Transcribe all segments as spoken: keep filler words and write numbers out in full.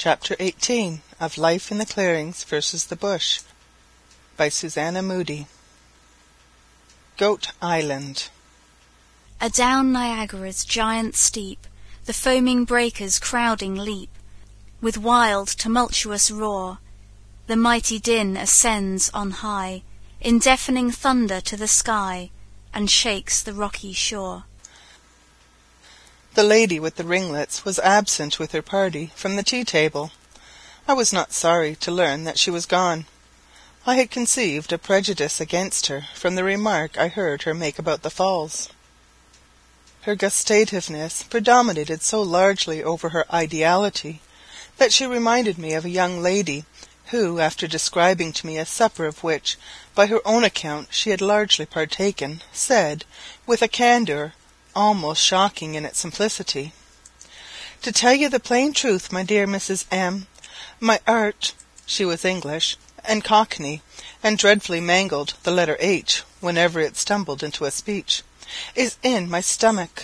Chapter eighteen of Life in the Clearings versus the Bush by Susanna Moodie. Goat Island. Adown Niagara's giant steep the foaming breakers crowding leap. With wild tumultuous roar the mighty din ascends on high in deafening thunder to the sky, and shakes the rocky shore. The lady with the ringlets was absent with her party from the tea-table. I was not sorry to learn that she was gone. I had conceived a prejudice against her from the remark I heard her make about the falls. Her gustativeness predominated so largely over her ideality that she reminded me of a young lady who, after describing to me a supper of which, by her own account, she had largely partaken, said, with a candour almost shocking in its simplicity, "To tell you the plain truth, my dear Missus M., my art," she was English and Cockney, and dreadfully mangled the letter H whenever it stumbled into a speech, "is in my stomach."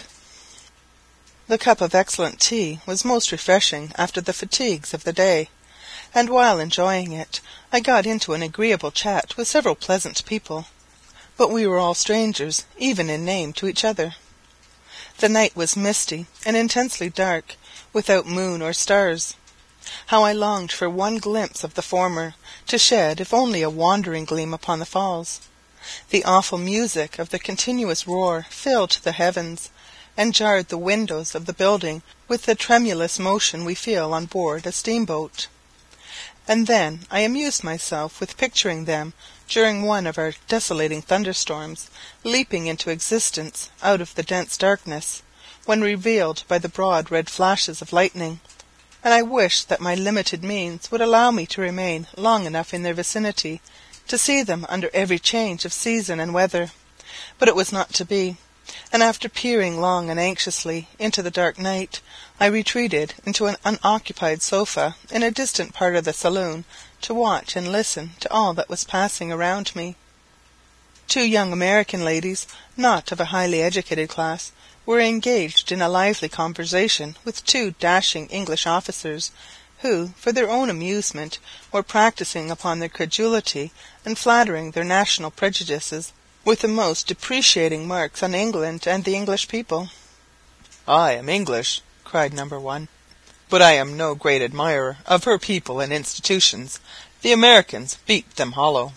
The cup of excellent tea was most refreshing after the fatigues of the day, and while enjoying it, I got into an agreeable chat with several pleasant people, but we were all strangers, even in name, to each other. The night was misty and intensely dark, without moon or stars. How I longed for one glimpse of the former, to shed if only a wandering gleam upon the falls. The awful music of the continuous roar filled the heavens, and jarred the windows of the building with the tremulous motion we feel on board a steamboat. And then I amused myself with picturing them, during one of our desolating thunderstorms, leaping into existence out of the dense darkness, when revealed by the broad red flashes of lightning, and I wished that my limited means would allow me to remain long enough in their vicinity to see them under every change of season and weather. But it was not to be, and after peering long and anxiously into the dark night, I retreated into an unoccupied sofa in a distant part of the saloon to watch and listen to all that was passing around me. Two young American ladies, not of a highly educated class, were engaged in a lively conversation with two dashing English officers, who, for their own amusement, were practising upon their credulity and flattering their national prejudices with the most depreciating marks on England and the English people. "I am English," cried number one, "but I am no great admirer of her people and institutions. The Americans beat them hollow."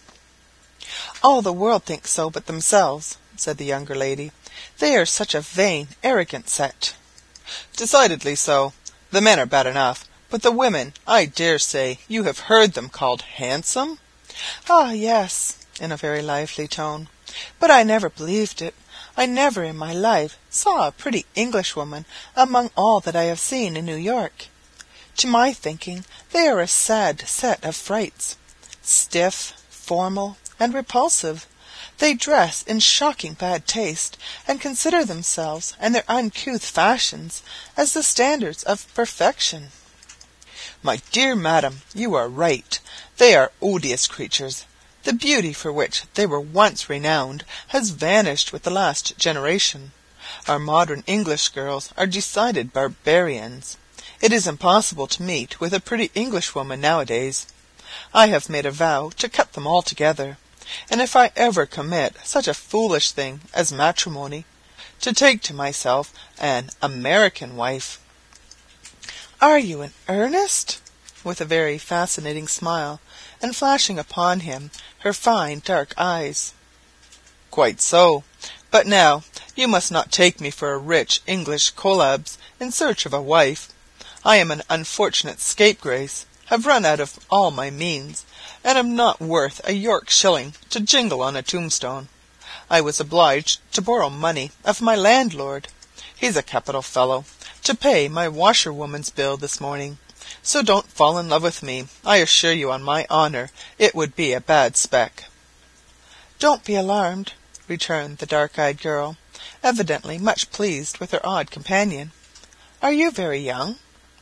"All the world thinks so but themselves," said the younger lady. "They are such a vain, arrogant set." "Decidedly so. The men are bad enough, but the women, I dare say you have heard them called handsome?" "Ah, yes," in a very lively tone, "but I never believed it. I never in my life saw a pretty Englishwoman among all that I have seen in New York. To my thinking, they are a sad set of frights, stiff, formal, and repulsive. They dress in shocking bad taste, and consider themselves and their uncouth fashions as the standards of perfection." "My dear madam, you are right. They are odious creatures. The beauty for which they were once renowned has vanished with the last generation. Our modern English girls are decided barbarians. It is impossible to meet with a pretty Englishwoman nowadays. I have made a vow to cut them altogether, and if I ever commit such a foolish thing as matrimony, to take to myself an American wife." "Are you in earnest?" with a very fascinating smile, and flashing upon him her fine dark eyes. "Quite so. But now you must not take me for a rich English coelebs in search of a wife. I am an unfortunate scapegrace, have run out of all my means, and am not worth a York shilling to jingle on a tombstone. I was obliged to borrow money of my landlord, he's a capital fellow, to pay my washerwoman's bill this morning. So don't fall in love with me. I assure you on my honour it would be a bad spec." "Don't be alarmed," returned the dark-eyed girl, evidently much pleased with her odd companion. "Are you very young?"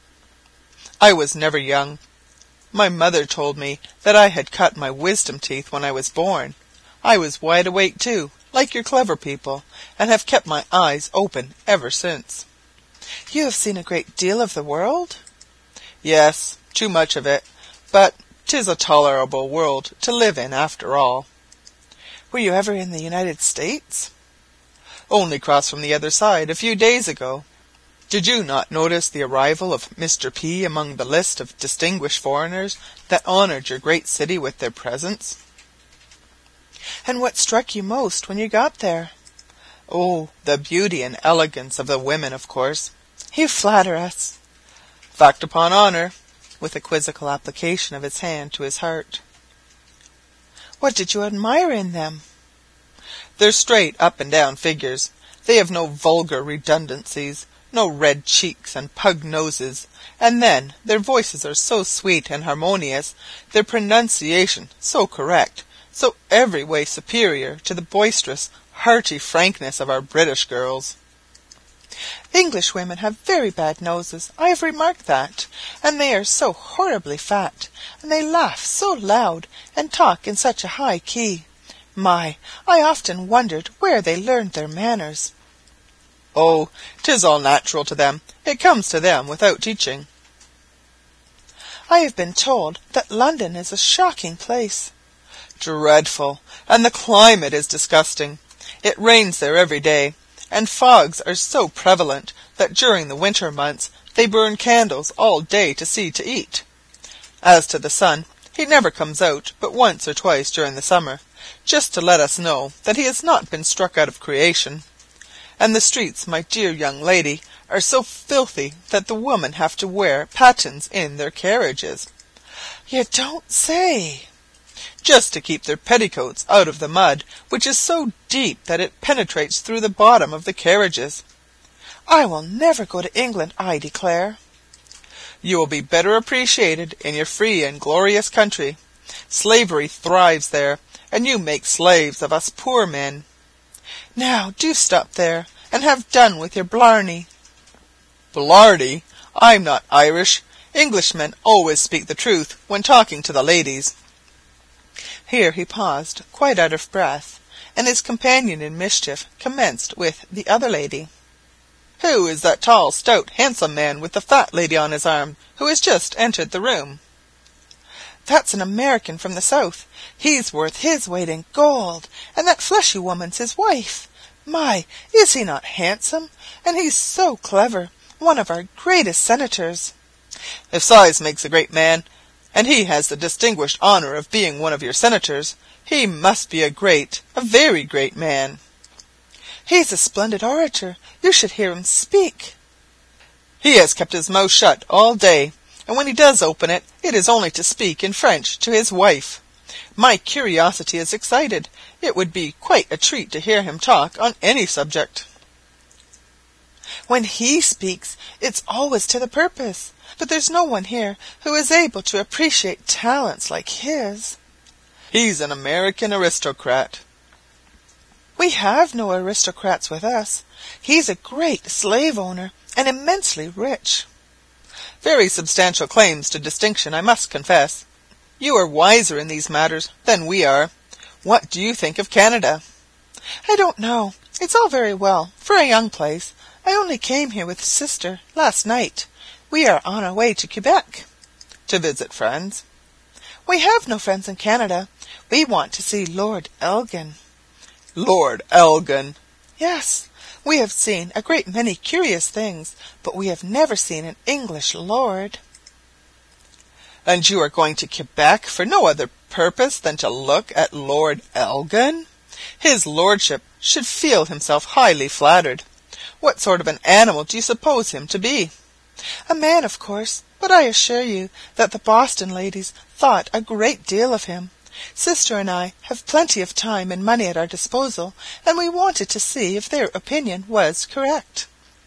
"I was never young. My mother told me that I had cut my wisdom teeth when I was born. I was wide awake too, like your clever people, and have kept my eyes open ever since." "You have seen a great deal of the world?" Yes, too much of it, but 'tis a tolerable world to live in after all." "Were you ever in the United States?" "Only crossed from the other side a few days ago. Did you not notice the arrival of Mister P among the list of distinguished foreigners that honoured your great city with their presence?" "And what struck you most when you got there?" "Oh, the beauty and elegance of the women, of course." "You flatter us." "Fact upon honour," with a quizzical application of his hand to his heart. "What did you admire in them?" "Their straight up and down figures. They have no vulgar redundancies, no red cheeks and pug noses, and then their voices are so sweet and harmonious, their pronunciation so correct, so every way superior to the boisterous, hearty frankness of our British girls." "English women have very bad noses, I have remarked that, and they are so horribly fat, and they laugh so loud, and talk in such a high key. My, I often wondered where they learned their manners." "Oh, 'tis all natural to them. It comes to them without teaching." "I have been told that London is a shocking place." "Dreadful, and the climate is disgusting. It rains there every day, and fogs are so prevalent that during the winter months they burn candles all day to see to eat. As to the sun, he never comes out but once or twice during the summer, just to let us know that he has not been struck out of creation. And the streets, my dear young lady, are so filthy that the women have to wear pattens in their carriages." "You don't say!" "Just to keep their petticoats out of the mud, which is so deep that it penetrates through the bottom of the carriages." "I will never go to England, I declare." "You will be better appreciated in your free and glorious country. Slavery thrives there, and you make slaves of us poor men." "Now do stop there, and have done with your blarney." "Blarney! I'm not Irish. Englishmen always speak the truth when talking to the ladies." Here he paused, quite out of breath, and his companion in mischief commenced with the other lady. "Who is that tall, stout, handsome man with the fat lady on his arm, who has just entered the room?" "That's an American from the South. He's worth his weight in gold, and that fleshy woman's his wife. My, is he not handsome? And he's so clever, one of our greatest senators." "If size makes a great man, and he has the distinguished honour of being one of your senators, he must be a great, a very great man." "He's a splendid orator. You should hear him speak." "He has kept his mouth shut all day, and when he does open it, it is only to speak in French to his wife. My curiosity is excited. It would be quite a treat to hear him talk on any subject." "When he speaks, it's always to the purpose. But there's no one here who is able to appreciate talents like his." "He's an American aristocrat." "We have no aristocrats with us. He's a great slave owner, and immensely rich." "Very substantial claims to distinction, I must confess. You are wiser in these matters than we are. What do you think of Canada?" "I don't know. It's all very well for a young place. I only came here with sister last night. We are on our way to Quebec." "To visit friends?" "We have no friends in Canada. We want to see Lord Elgin." "Lord Elgin!" "Yes. We have seen a great many curious things, but we have never seen an English lord." "And you are going to Quebec for no other purpose than to look at Lord Elgin? His lordship should feel himself highly flattered. What sort of an animal do you suppose him to be?" "A man, of course, but I assure you that the Boston ladies thought a great deal of him. Sister and I have plenty of time and money at our disposal, and we wanted to see if their opinion was correct."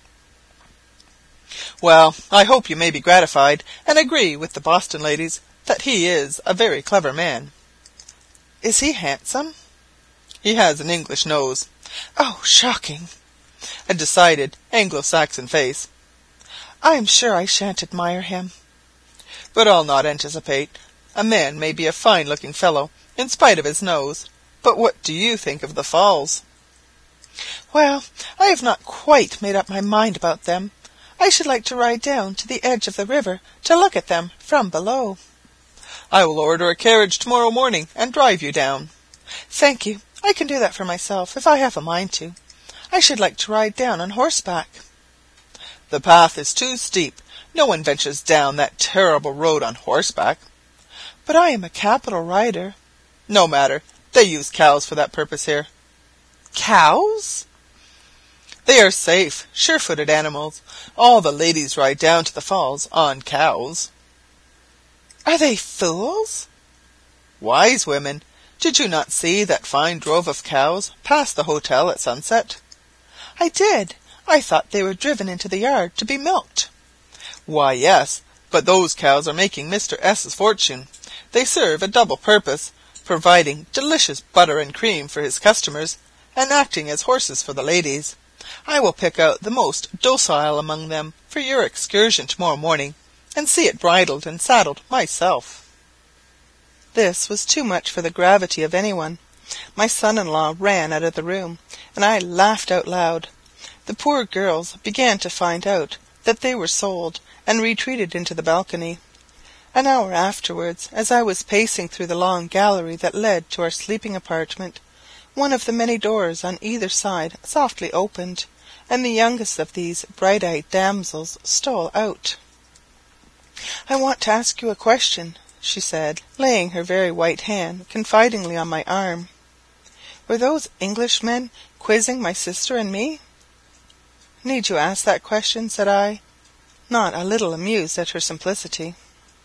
"Well, I hope you may be gratified, and agree with the Boston ladies that he is a very clever man." "Is he handsome?" "He has an English nose." "Oh, shocking!" "A decided Anglo-Saxon face." "I am sure I shan't admire him." "But I'll not anticipate. A man may be a fine-looking fellow, in spite of his nose. But what do you think of the Falls?" "Well, I have not quite made up my mind about them. I should like to ride down to the edge of the river to look at them from below." "I will order a carriage tomorrow morning and drive you down." "Thank you, I can do that for myself if I have a mind to. I should like to ride down on horseback." "The path is too steep. No one ventures down that terrible road on horseback." "But I am a capital rider." "No matter. They use cows for that purpose here." "Cows?" "They are safe, sure-footed animals. All the ladies ride down to the falls on cows." "Are they fools?" "Wise women. Did you not see that fine drove of cows pass the hotel at sunset?" "I did. I thought they were driven into the yard to be milked." "Why, yes, but those cows are making Mister S.'s fortune. They serve a double purpose, providing delicious butter and cream for his customers, and acting as horses for the ladies. I will pick out the most docile among them for your excursion tomorrow morning, and see it bridled and saddled myself." This was too much for the gravity of any one. My son-in-law ran out of the room, and I laughed out loud. The poor girls began to find out that they were sold, and retreated into the balcony. An hour afterwards, as I was pacing through the long gallery that led to our sleeping apartment, one of the many doors on either side softly opened, and the youngest of these bright-eyed damsels stole out. "I want to ask you a question," she said, laying her very white hand confidingly on my arm. "Were those Englishmen quizzing my sister and me?" "Need you ask that question?" said I, not a little amused at her simplicity.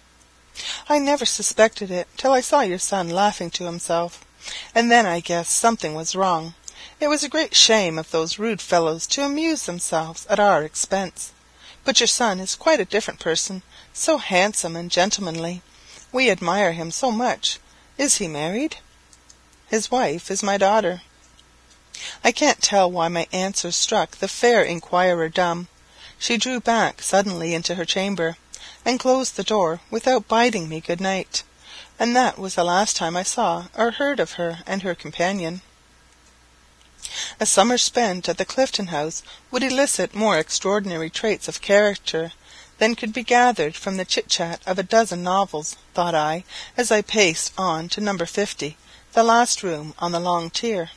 "I never suspected it till I saw your son laughing to himself, and then I guessed something was wrong. It was a great shame of those rude fellows to amuse themselves at our expense. But your son is quite a different person, so handsome and gentlemanly. We admire him so much. Is he married?" "His wife is my daughter." I can't tell why my answer struck the fair inquirer dumb. She drew back suddenly into her chamber, and closed the door without bidding me good night, and that was the last time I saw or heard of her and her companion. A summer spent at the Clifton House would elicit more extraordinary traits of character than could be gathered from the chit-chat of a dozen novels, thought I, as I paced on to number fifty, the last room on the long tier.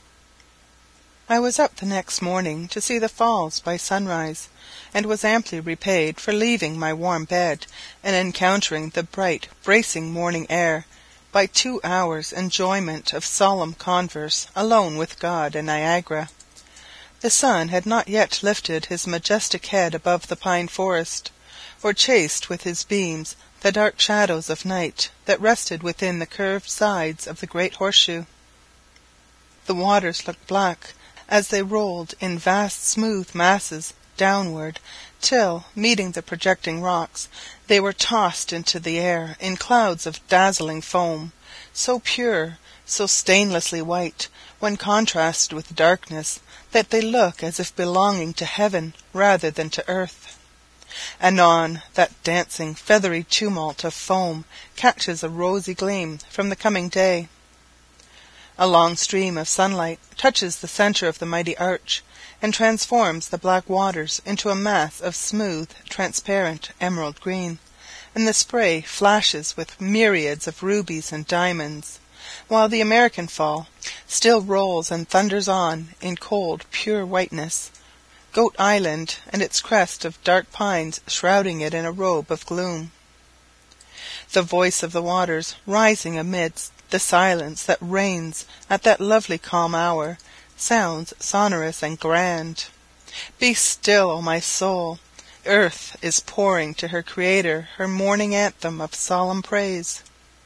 I was up the next morning to see the falls by sunrise, and was amply repaid for leaving my warm bed and encountering the bright bracing morning air by two hours' enjoyment of solemn converse alone with God and Niagara. The sun had not yet lifted his majestic head above the pine forest, or chased with his beams the dark shadows of night that rested within the curved sides of the great horseshoe. The waters looked black as they rolled in vast smooth masses downward, till, meeting the projecting rocks, they were tossed into the air in clouds of dazzling foam, so pure, so stainlessly white, when contrasted with darkness, that they look as if belonging to heaven rather than to earth. Anon that dancing feathery tumult of foam catches a rosy gleam from the coming day. A long stream of sunlight touches the centre of the mighty arch, and transforms the black waters into a mass of smooth, transparent emerald green, and the spray flashes with myriads of rubies and diamonds, while the American Fall still rolls and thunders on in cold, pure whiteness, Goat Island and its crest of dark pines shrouding it in a robe of gloom. The voice of the waters, rising amidst the silence that reigns at that lovely calm hour, sounds sonorous and grand. Be still, O my soul! Earth is pouring to her Creator her morning anthem of solemn praise.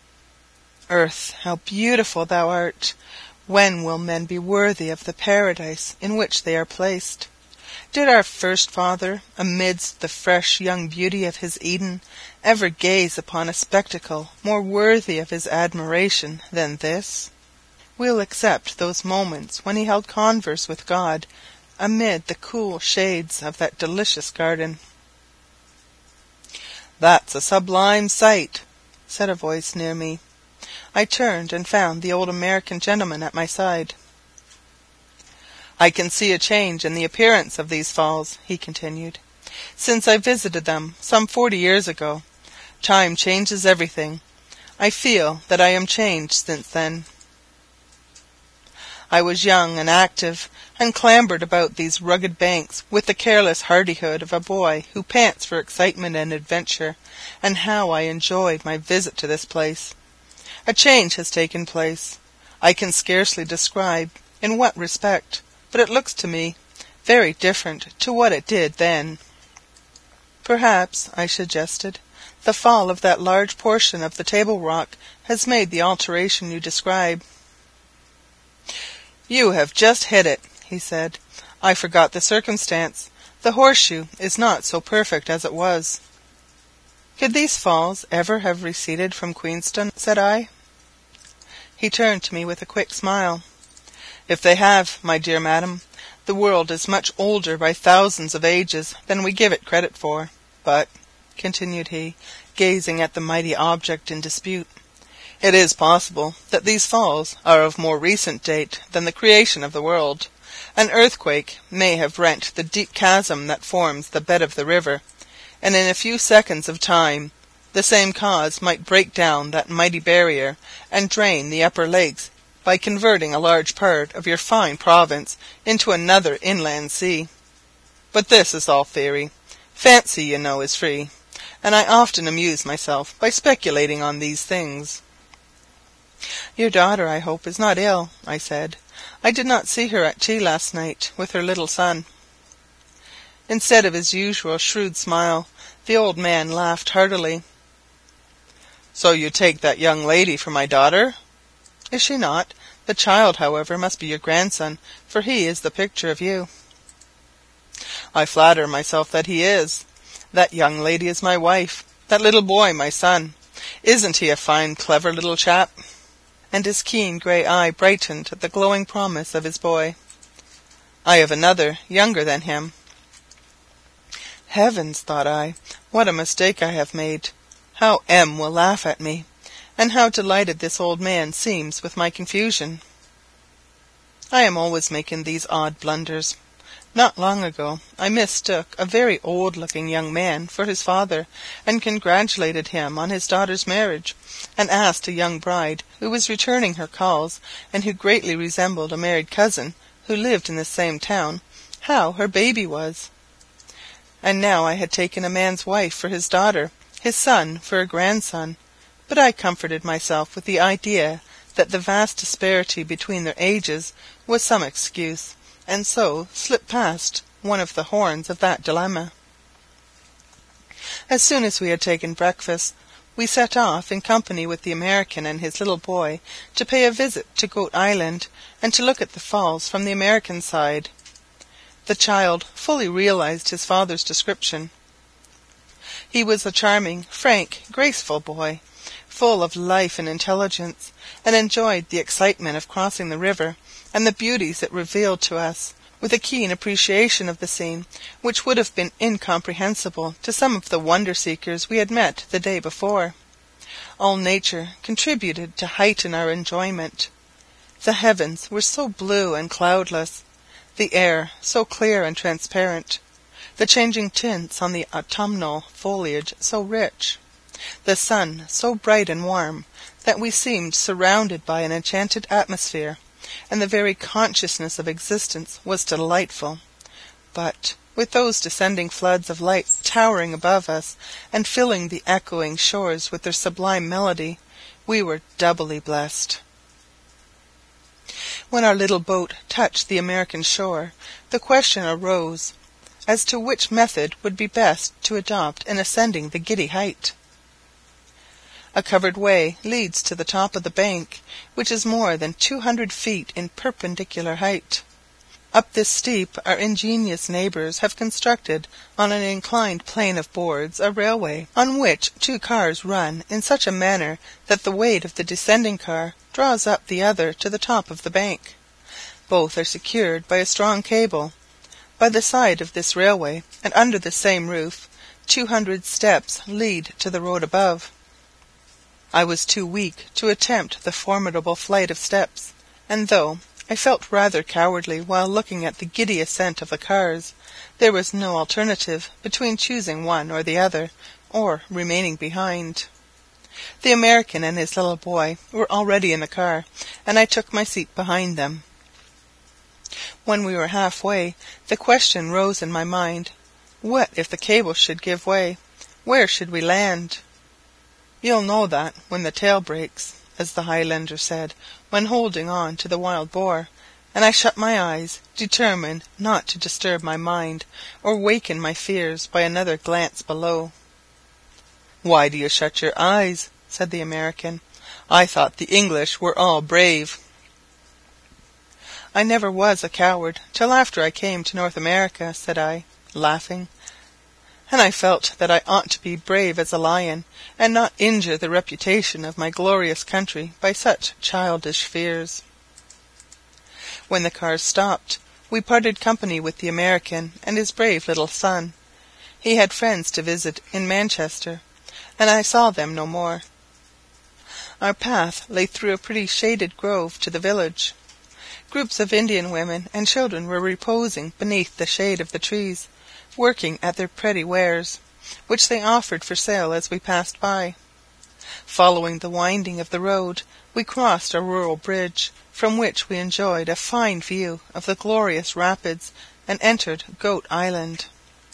Earth, how beautiful thou art! When will men be worthy of the paradise in which they are placed? Did our first father, amidst the fresh young beauty of his Eden, ever gaze upon a spectacle more worthy of his admiration than this? We'll except those moments when he held converse with God amid the cool shades of that delicious garden. "That's a sublime sight," said a voice near me. I turned and found the old American gentleman at my side. "I can see a change in the appearance of these falls," he continued. since I visited them some forty years ago. Time changes everything. I feel that I am changed since then. I was young and active, and clambered about these rugged banks with the careless hardihood of a boy who pants for excitement and adventure, and how I enjoyed my visit to this place! A change has taken place. I can scarcely describe in what respect, but it looks to me very different to what it did then. Perhaps, I suggested, the fall of that large portion of the Table Rock has made the alteration you describe. "You have just hit it," he said. "I forgot the circumstance. The horseshoe is not so perfect as it was." "Could these falls ever have receded from Queenstone?" said I. He turned to me with a quick smile. "If they have, my dear madam, the world is much older by thousands of ages than we give it credit for. But," continued he, gazing at the mighty object in dispute, "it is possible that these falls are of more recent date than the creation of the world. An earthquake may have rent the deep chasm that forms the bed of the river, and in a few seconds of time the same cause might break down that mighty barrier and drain the upper lakes by converting a large part of your fine province into another inland sea. But this is all theory. Fancy, you know, is free, and I often amuse myself by speculating on these things." "Your daughter, I hope, is not ill," I said. "I did not see her at tea last night with her little son." Instead of his usual shrewd smile, the old man laughed heartily. "So you take that young lady for my daughter?" "Is she not? The child, however, must be your grandson, for he is the picture of you." "I flatter myself that he is. That young lady is my wife, that little boy my son. Isn't he a fine clever little chap?" And his keen grey eye brightened at the glowing promise of his boy. "I have another, younger than him." Heavens, thought I, what a mistake I have made! How M will laugh at me, and how delighted this old man seems with my confusion! I am always making these odd blunders. Not long ago I mistook a very old-looking young man for his father, and congratulated him on his daughter's marriage, and asked a young bride who was returning her calls, and who greatly resembled a married cousin who lived in the same town, how her baby was. And now I had taken a man's wife for his daughter, his son for a grandson, but I comforted myself with the idea that the vast disparity between their ages was some excuse, and so slipped past one of the horns of that dilemma. As soon as we had taken breakfast, we set off in company with the American and his little boy to pay a visit to Goat Island, and to look at the falls from the American side. The child fully realized his father's description. He was a charming, frank, graceful boy, full of life and intelligence, and enjoyed the excitement of crossing the river, and the beauties it revealed to us, with a keen appreciation of the scene, which would have been incomprehensible to some of the wonder-seekers we had met the day before. All nature contributed to heighten our enjoyment. The heavens were so blue and cloudless, the air so clear and transparent, the changing tints on the autumnal foliage so rich, the sun so bright and warm, that we seemed surrounded by an enchanted atmosphere, and the very consciousness of existence was delightful. But, with those descending floods of light towering above us, and filling the echoing shores with their sublime melody, we were doubly blessed. When our little boat touched the American shore, the question arose as to which method would be best to adopt in ascending the giddy height. A covered way leads to the top of the bank, which is more than two hundred feet in perpendicular height. Up this steep our ingenious neighbours have constructed on an inclined plane of boards a railway, on which two cars run in such a manner that the weight of the descending car draws up the other to the top of the bank. Both are secured by a strong cable. By the side of this railway, and under the same roof, two hundred steps lead to the road above. I was too weak to attempt the formidable flight of steps, and though, I felt rather cowardly while looking at the giddy ascent of the cars. There was no alternative between choosing one or the other, or remaining behind. The American and his little boy were already in the car, and I took my seat behind them. When we were half way, the question rose in my mind, what if the cable should give way? Where should we land? "You'll know that when the tail breaks," as the Highlander said when holding on to the wild boar, and I shut my eyes, determined not to disturb my mind or waken my fears by another glance below. "Why do you shut your eyes?" said the American. "I thought the English were all brave." "I never was a coward till after I came to North America," said I, laughing, "and I felt that I ought to be brave as a lion, and not injure the reputation of my glorious country by such childish fears." When the cars stopped, we parted company with the American and his brave little son. He had friends to visit in Manchester, and I saw them no more. Our path lay through a pretty shaded grove to the village. Groups of Indian women and children were reposing beneath the shade of the trees, working at their pretty wares, which they offered for sale as we passed by. Following the winding of the road, we crossed a rural bridge, from which we enjoyed a fine view of the glorious rapids, and entered Goat Island.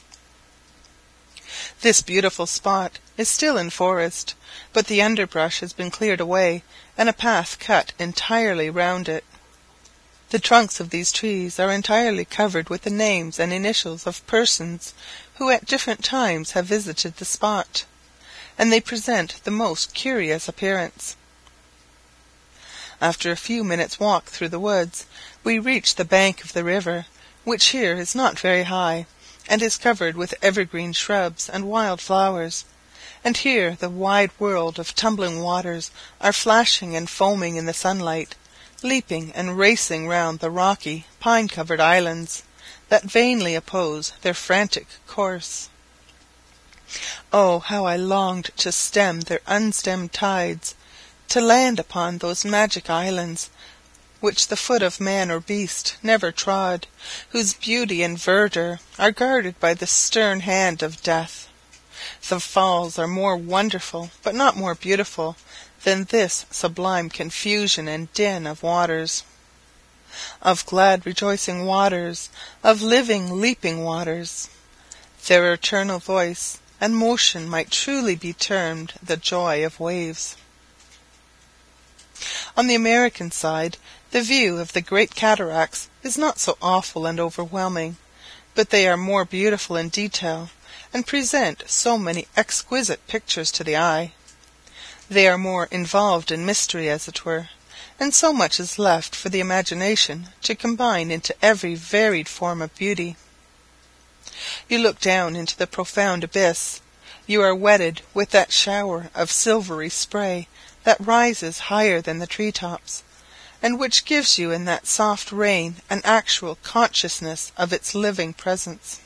This beautiful spot is still in forest, but the underbrush has been cleared away, and a path cut entirely round it. The trunks of these trees are entirely covered with the names and initials of persons who at different times have visited the spot, and they present the most curious appearance. After a few minutes' walk through the woods, we reach the bank of the river, which here is not very high, and is covered with evergreen shrubs and wild flowers, and here the wide world of tumbling waters are flashing and foaming in the sunlight, leaping and racing round the rocky, pine-covered islands, that vainly oppose their frantic course. Oh, how I longed to stem their unstemmed tides, to land upon those magic islands, which the foot of man or beast never trod, whose beauty and verdure are guarded by the stern hand of death. The falls are more wonderful, but not more beautiful, than this sublime confusion and din of waters. Of glad rejoicing waters, of living leaping waters. Their eternal voice and motion might truly be termed the joy of waves. On the American side, the view of the great cataracts is not so awful and overwhelming, but they are more beautiful in detail, and present so many exquisite pictures to the eye. They are more involved in mystery, as it were, and so much is left for the imagination to combine into every varied form of beauty. You look down into the profound abyss. You are wetted with that shower of silvery spray that rises higher than the tree-tops, and which gives you in that soft rain an actual consciousness of its living presence.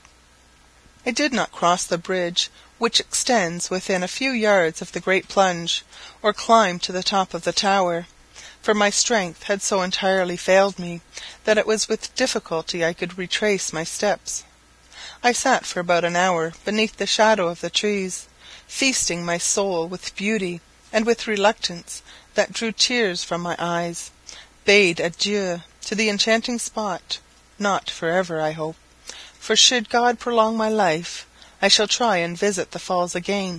I did not cross the bridge, which extends within a few yards of the great plunge, or climb to the top of the tower, for my strength had so entirely failed me that it was with difficulty I could retrace my steps. I sat for about an hour beneath the shadow of the trees, feasting my soul with beauty, and with reluctance that drew tears from my eyes, bade adieu to the enchanting spot, not for ever, I hope, for should God prolong my life, I shall try and visit the falls again.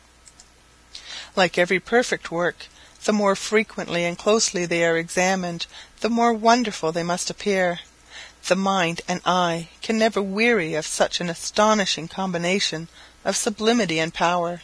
Like every perfect work, the more frequently and closely they are examined, the more wonderful they must appear. The mind and eye can never weary of such an astonishing combination of sublimity and power.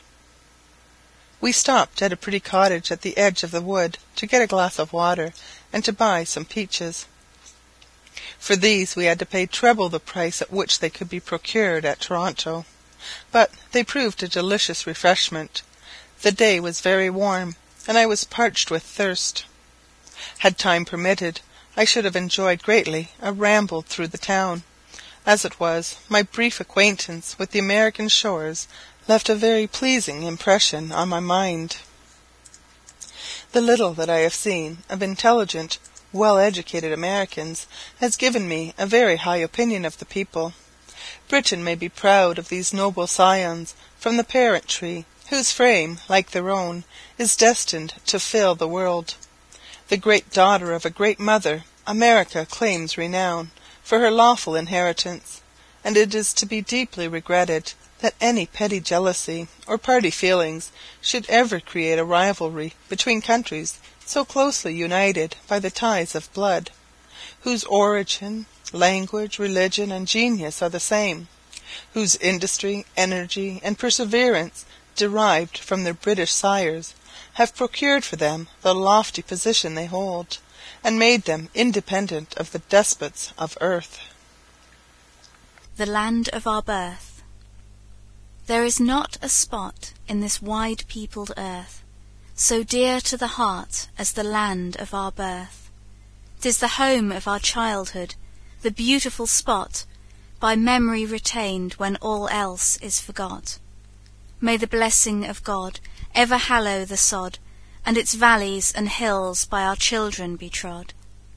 We stopped at a pretty cottage at the edge of the wood to get a glass of water and to buy some peaches. For these we had to pay treble the price at which they could be procured at Toronto, but they proved a delicious refreshment. The day was very warm, and I was parched with thirst. Had time permitted, I should have enjoyed greatly a ramble through the town. As it was, my brief acquaintance with the American shores left a very pleasing impression on my mind. The little that I have seen of intelligent, well-educated Americans has given me a very high opinion of the people. Britain may be proud of these noble scions from the parent tree, whose frame, like their own, is destined to fill the world. The great daughter of a great mother, America claims renown for her lawful inheritance, and it is to be deeply regretted that any petty jealousy or party feelings should ever create a rivalry between countries so closely united by the ties of blood, whose origin, language, religion, and genius are the same, whose industry, energy, and perseverance, derived from their British sires, have procured for them the lofty position they hold, and made them independent of the despots of earth. The land of our birth. There is not a spot in this wide-peopled earth so dear to the heart as the land of our birth. 'Tis the home of our childhood, the beautiful spot, by memory retained when all else is forgot. May the blessing of God ever hallow the sod, and its valleys and hills by our children be trod.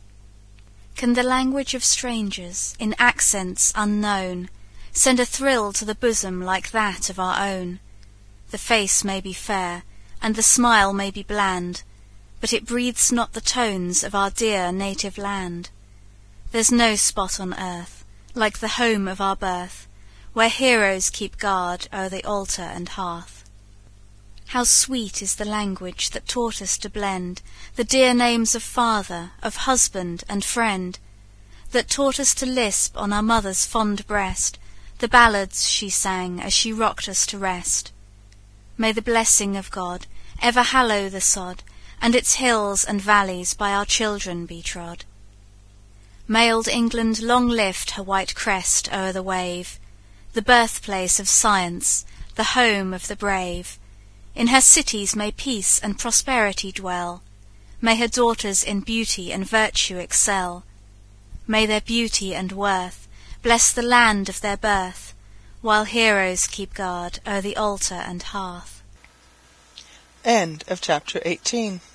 Can the language of strangers, in accents unknown, send a thrill to the bosom like that of our own? The face may be fair, and the smile may be bland, but it breathes not the tones of our dear native land. There's no spot on earth, like the home of our birth, where heroes keep guard o'er the altar and hearth. How sweet is the language that taught us to blend the dear names of father, of husband, and friend, that taught us to lisp on our mother's fond breast the ballads she sang as she rocked us to rest. May the blessing of God ever hallow the sod, and its hills and valleys by our children be trod. May old England long lift her white crest o'er the wave, the birthplace of science, the home of the brave. In her cities may peace and prosperity dwell, may her daughters in beauty and virtue excel. May their beauty and worth bless the land of their birth, while heroes keep guard o'er the altar and hearth. End of chapter eighteen.